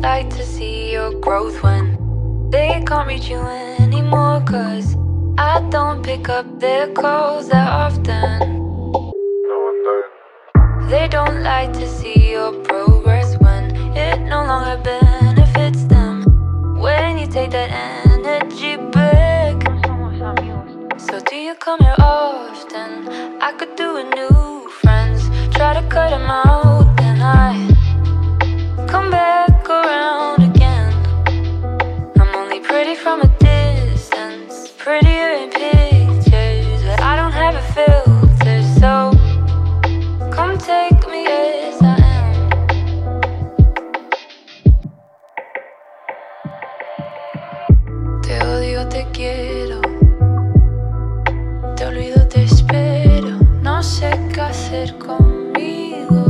like to see your growth when they can't reach you anymore, 'cause I don't pick up their calls that often. No, I don't. They don't like to see your progress when it no longer benefits them. When you take that energy back. So do you come here often? I could do with new friends. Try to cut them out, then I come back around again. I'm only pretty from a distance, prettier in pictures, but I don't have a filter. So come take me as I am. Te odio, te quiero, te olvido, te espero. No sé qué hacer conmigo.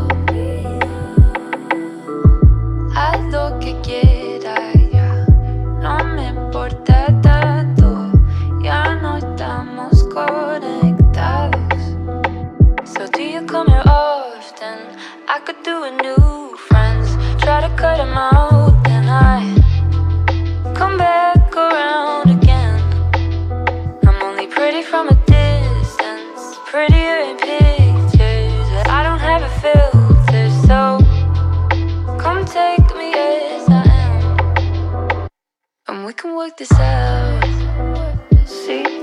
Haz lo que quieras, ya no me importa tanto. Ya no estamos conectados. So do you come here often? I could do with new friends. Try to cut them out, then I come back around again. I'm only pretty from a distance, prettier in pictures, but I don't have a filter. So come take me as I am, and we can work this out. See?